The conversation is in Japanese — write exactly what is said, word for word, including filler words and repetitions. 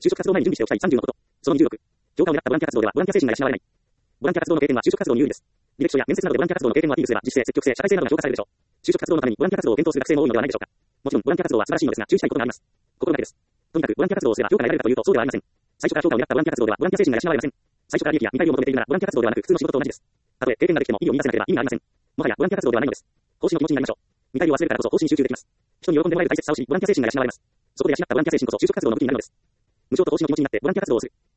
就職活動前に準備しておきたいさんじゅうのこと。そのにじゅうろく。教科を狙ったボランティア活動ではボランティア精神が養われない。ボランティア活動の経験は就職活動に有利です。履歴書や面接などでボランティア活動の経験をアピールすれば、実践、積極性、社会性などが評価されるでしょう。就職活動のためにボランティア活動を検討する学生も多いのではないでしょうか。もちろん、ボランティア活動は素晴らしいのですが、注意したいことがあります。心がけです。とにかく、ボランティア活動をすれば評価が得られるかというと、そうではありません。最初から評価を狙ったボランティア活動では、ボランティア精神が養われません。最初から利益や見返りを求めているなら、ボランティア活動ではなく、普通の仕事と同じです。たとえ経験ができても意を見出せなければ意味がありません。もはや、ボランティア活動ではないのです。奉仕の気持ちになりましょう。見返りを忘れるからこそ奉仕に集中できます。人に喜んでもらえる大切さを知り、ボランティア精神が養われます。そこで養ったボランティア精神こそ就職活動の武器になるのです。無償と奉仕の気持ちになってボランティア活動をする。